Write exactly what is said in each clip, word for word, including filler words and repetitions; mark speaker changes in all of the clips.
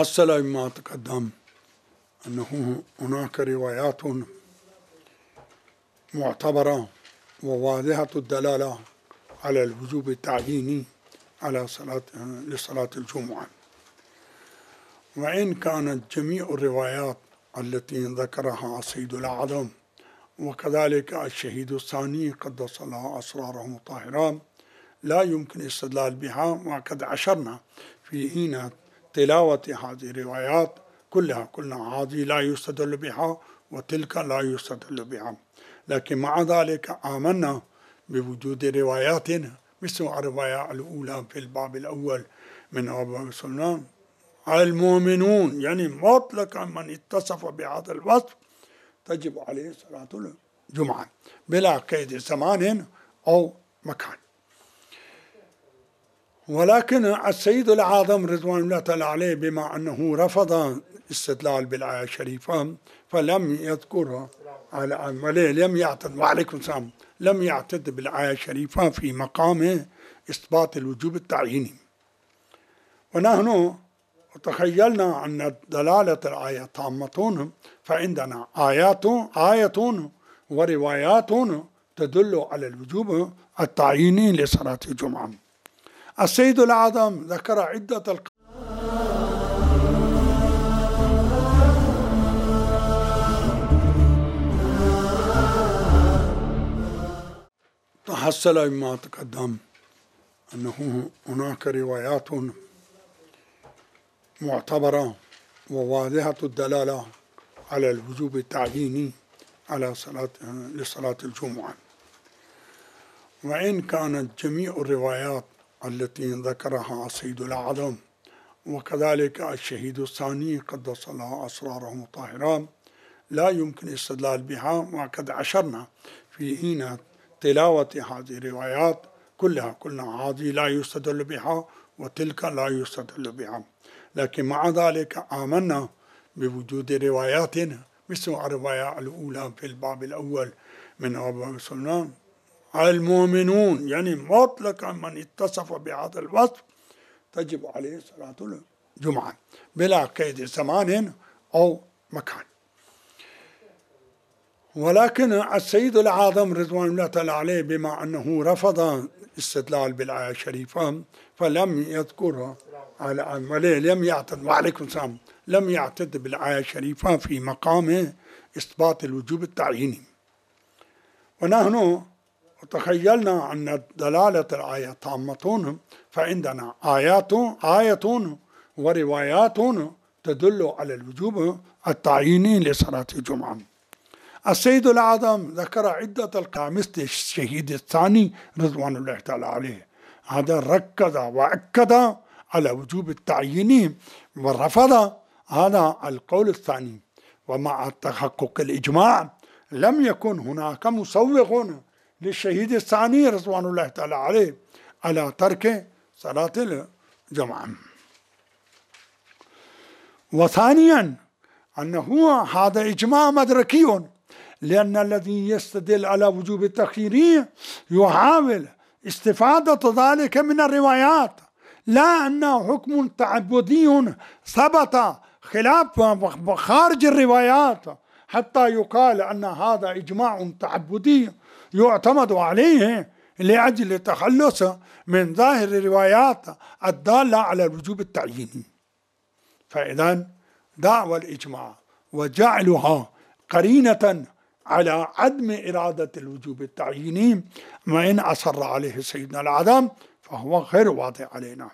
Speaker 1: تحصل مما تقدم أنه هناك روايات معتبرة وواضحة الدلالة على الوجوب التعييني على صلاة لصلاة الجمعة، وإن كانت جميع الروايات التي ذكرها السيد الأعظم وكذلك الشهيد الثاني قدس الله أسرارهم الطاهرة لا يمكن الاستدلال بها، وقد أشرنا في حين تلاوة هذه الروايات كلها كلها هذه لا يستدل بها وتلك لا يستدل بها، لكن مع ذلك آمنا بوجود روايات مثل الرواية الأولى في الباب الأول من أبو سلمان المؤمنون، يعني مطلقا من اتصف بهذا الوصف تجب عليه صلاة الجمعة بلا قيد زمان أو مكان. ولكن السيد الأعظم رضوان الله تعالى عليه بما أنه رفض الاستدلال بالآية الشريفة فلم يذكرها على عمله، لم يعتد وعليكم السلام لم يعتد بالآية الشريفة في مقام إثبات الوجوب التعييني. ونحن تخيلنا أن دلالة الآية تامة، فعندنا آيات آية وروايات تدل على الوجوب التعييني لصلاة الجمعة. السيد الأعظم ذكر عدة الق... تحصل مما تقدم أنه هناك روايات معتبرة وواضحة الدلالة على الوجوب التعييني على صلاة لصلاة الجمعة، وإن كانت جميع الروايات التي ذكرها السيد الأعظم وكذلك الشهيد الثاني قدس الله أسرارهم الطاهرة لا يمكن الاستدلال بها، وقد أشرنا في حين تلاوة هذه الروايات كلها كلها هذه لا يستدل بها وتلك لا يستدل بها، لكن مع ذلك آمنا بوجود روايات مثل الرواية الأولى في الباب الأول من أبو سلمان المؤمنون، يعني مطلقا من اتصف بهذا الوصف تجب عليه صلاة الجمعة بلا قيد زمان أو مكان. ولكن السيد الأعظم رضوان الله تعالى عليه بما أنه رفض الاستدلال بالآية الشريفة فلم يذكرها على عمله، لم يعتد وعليكم السلام لم يعتد بالآية الشريفة في مقام إثبات الوجوب التعييني. ونحن تخيلنا أن دلالة الآية تامة، فعندنا آيات آية وروايات تدل على الوجوب التعييني لصلاة الجمعة. السيد الأعظم ذكر عدة القيام مثل الشهيد الثاني رضوان الله تعالى عليه، هذا ركز وأكد على وجوب التعيين ورفض هذا القول الثاني، ومع تحقق الإجماع لم يكن هناك مسوغ للشهيد الثاني رضوان الله تعالى عليه على ترك صلاة الجمعة. وثانيا أنه هذا إجماع مدركي، لأن الذي يستدل على وجوب التخيير يحاول استفادة ذلك من الروايات، لا أنه حكم تعبدي ثبت خلاف خارج الروايات حتى يقال أن هذا إجماع تعبدي يعتمد عليه لأجل التخلص من ظاهر الروايات الدالة على الوجوب التعييني. فإذا دعوى الإجماع وجعلها قرينة على عدم إرادة الوجوب التعييني وإن أصر عليه سيدنا الأعظم فهو غير واضح علينا.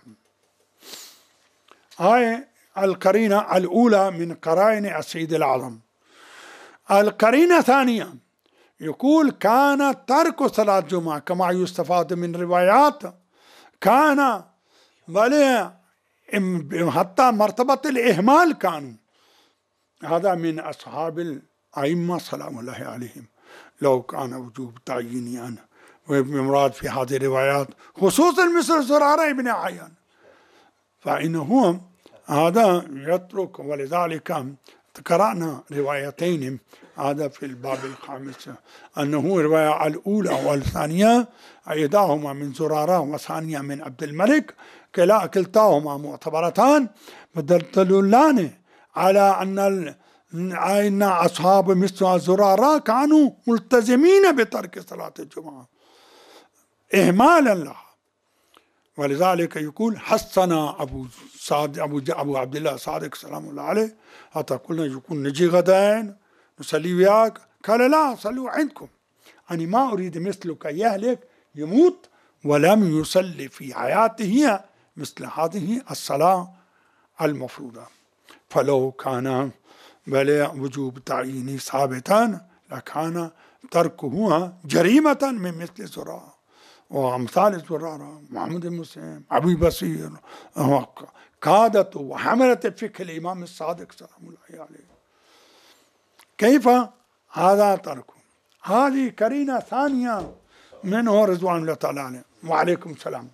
Speaker 1: هاي القرينة الأولى من قرائن السيد الأعظم. القرينة الثانية يقول كان ترك صلاة الجمعة كما يستفاد من روايات كان بل حتى مرتبة الإهمال كانوا، هذا من أصحاب الأئمة سلام الله عليهم. لو كان وجوب تعييني أنا ومراد في هذه الروايات خصوصا مثل زرارة بن عيان فإنه هذا يترك، ولذلك قرأنا روايتين هذا في الباب الخامس، أنه رواية الأولى والثانية إحداهما من زرارة والثانية من عبد الملك، كلا كلتاهما معتبرتان تدلان على أن أن أصحاب مثل زرارة كانوا ملتزمين بترك صلاة الجمعة إهمالا لها. ولذلك يقول حسنا أبو صادق أبو, أبو عبد الله صادق سلام الله عليه، حتى قلنا يكون نجي غدين نصلي وياك، قال لا صلوا عندكم، أنا ما أريد مثلك يهلك يموت ولم يصلي في حياته مثل هذه الصلاة المفروضة. فلو كان بل وجوب تعيين ثابتا لكان تركه جريمة من مثل زرارة وأمثال زرارة، محمد المسلم، أبي بصير، قادت وحملت فكر الإمام الصادق سلام الله عليه. كيف هذا تركه؟ هذه قرينة ثانية منه رضوان الله تعالى عليه. وعليكم السلام.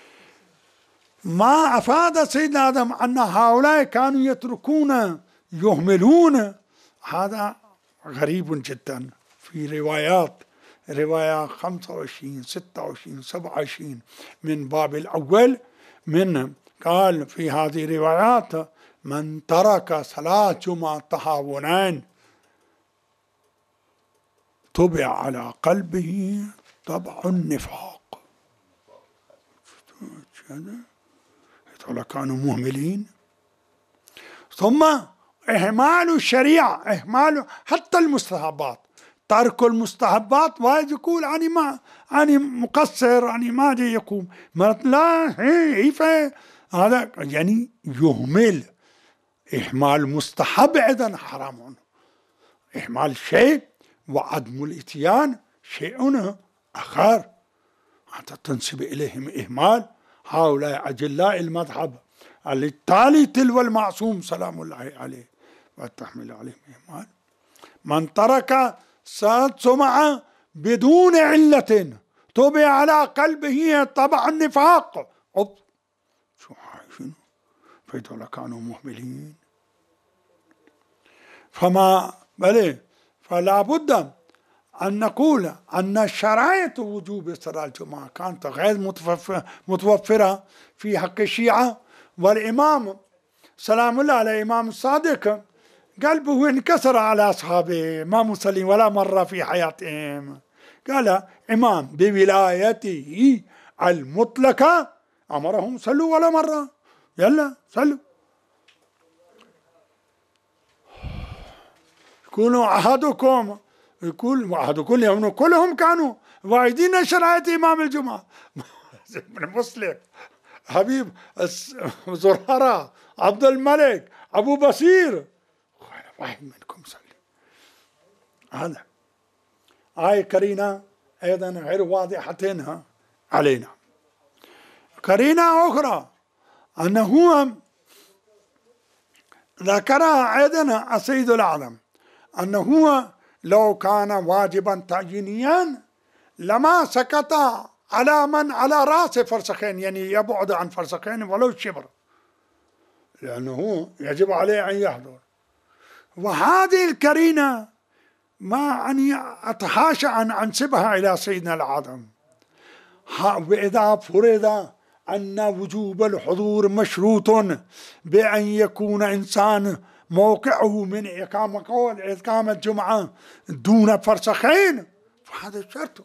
Speaker 1: ما أفاد سيدنا آدم أن هؤلاء كانوا يتركون يهملون، هذا غريب جدا. في روايات رواية خمسة وعشرين ستة وعشرين سبعة وعشرين من باب الأول، من قال في هذه الروايات من ترك صلاة جمعة تهاونا طبع على قلبه طبع النفاق. هذول كانوا مهملين. ثم إهمال الشريعة، إهمال حتى المستحبات، ترك المستحبات، واحد يقول أنا ما أنا مقصر أنا ما جاي يقوم، لا هي هذا يعني يهمل. إهمال مستحب أيضا حرام، إهمال شيء وعدم الإتيان شيء آخر، حتى تنسب إليهم إهمال. هؤلاء أجلاء المذهب التالي تلو المعصوم سلام الله عليه وتحمل عليهم إهمال. من ترك صلاة جمعة بدون علة طبع على قلبه طبع النفاق. أوب شو شنو؟ فهذول كانوا مهملين. فما بلي فلا بد أن نقول أن شرائط وجوب صلاة الجمعة كانت غير متوفرة في حق الشيعة. والإمام سلام الله على الإمام الصادق قلبه انكسر على أصحابه، ما مصلين ولا مرة في حياتهم. قال إمام بولايته المطلقة أمرهم صلوا ولا مرة، يلا صلوا. يكونوا عهدكم، يقول عهدكم يوم كلهم كانوا واعدين شرائط إمام الجمعة. ابن مسلم، حبيب زرارة، عبد الملك، أبو بصير، واحد منكم صلي. هذا هاي قرينة أيضا غير واضحة علينا. قرينة أخرى أنه ذكرها أيضا السيد الأعظم أنه لو كان واجبا تعيينيا لما سكت على من على رأس فرسخين، يعني يبعد عن فرسخين ولو شبر، لأنه يجب عليه أن يحضر. وهذه القرينة ما أني أتحاشى أن أنسبها إلى سيدنا الأعظم. وإذا فرض أن وجوب الحضور مشروط بأن يكون إنسان موقعه من إقامة قول إقامة الجمعة دون فرسخين، فهذا شرط.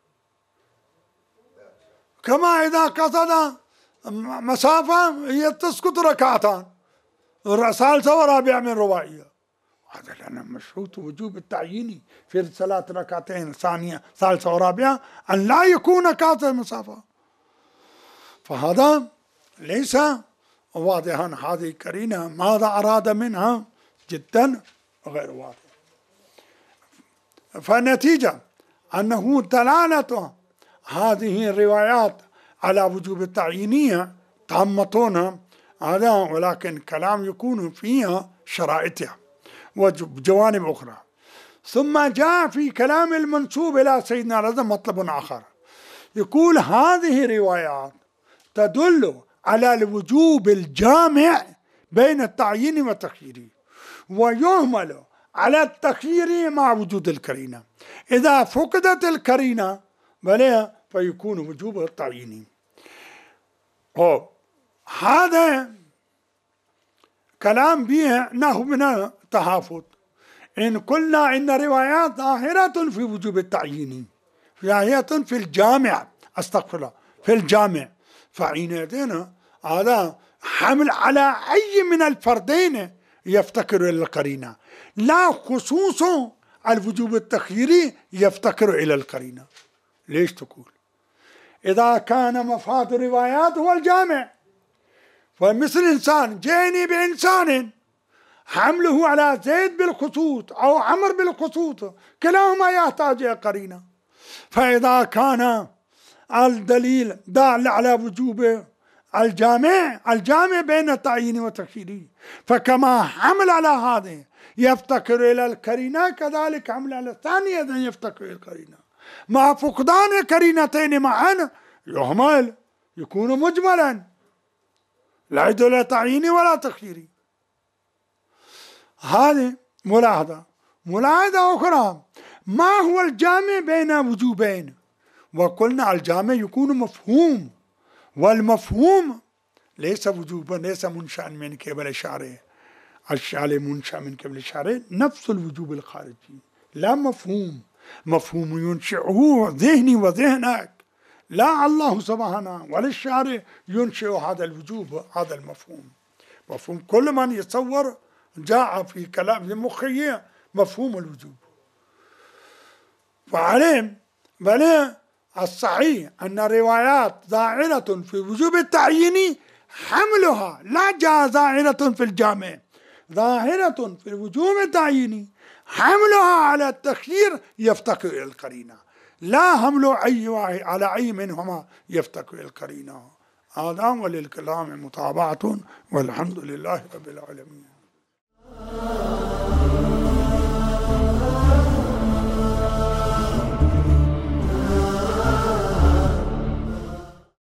Speaker 1: كما إذا قصد مسافة هي تسقط ركعتان، ثالثة ورابعة من رباعية، هذا لأن مشروط وجوب التعيين في صلاة ركعتين ثانية ثالثة ورابعة أن لا يكون قاطع مسافة. فهذا ليس واضحا. هذه قرينة ماذا أراد منها جدا غير واضح. فالنتيجة أنه دلالة هذه الروايات على وجوب التعيينية تامة هذا، ولكن كلام يكون فيها شرائطها وجوانب أخرى. ثم جاء في كلام المنسوب إلى سيدنا الأعظم مطلب آخر، يقول هذه الروايات تدل على الوجوب الجامع بين التعيين والتخيير، ويهمل على التخيير مع وجود القرينة. إذا فقدت القرينة بلى فيكون وجوب التعيين. هذا كلام به نحو من التحافظ. إن قلنا إن روايات ظاهرة في وجوب التعيين، ظاهرة في الجامع، استغفر الله، في الجامع، فحينئذ هذا حمل على أي من الفردين يفتقر إلى القرينة، لا خصوص الوجوب التخييري يفتقر إلى القرينة. ليش تقول؟ إذا كان مفاد الروايات هو الجامع، فمثل إنسان جاني بإنسان حمله على زيد بالخصوص أو عمر بالخصوص كلاهما يحتاج إلى قرينة. فإذا كان الدليل دال على وجوب الجامع الجامع بين التعيين والتخيير، فكما حمل على هذا يفتقر إلى القرينة كذلك حمل على الثاني أيضا يفتقر إلى القرينة. مع فقدان قرينتين معا يهمل، يكون مجملا لا يدل على تعيين ولا تخيير. هذه ملاحظة. ملاحظة أخرى، ما هو الجامع بين وجوبين؟ وقلنا الجامع يكون مفهوم، والمفهوم ليس وجوبا، ليس منشأ من قبل الشارع. الشارع منشأ من قبل الشارع نفس الوجوب الخارجي، لا مفهوم. مفهوم ينشئه ذهني وذهنك، لا الله سبحانه ولا الشارع ينشئ هذا الوجوب، هذا المفهوم. مفهوم كل من يتصور جاء في كلام في مخه مفهوم الوجوب. فعلم بل الصحيح أن الروايات ظاهرة في وجوب التعيين حملها لا جاء ظاهرة في الجامع، ظاهرة في وجوب التعيين حملها على التخيير يفتقر إلى القرينة، لا حمل أي واحد على أي منهما يفتقر إلى القرينة. هذا وللكلام متابعة، والحمد لله رب العالمين.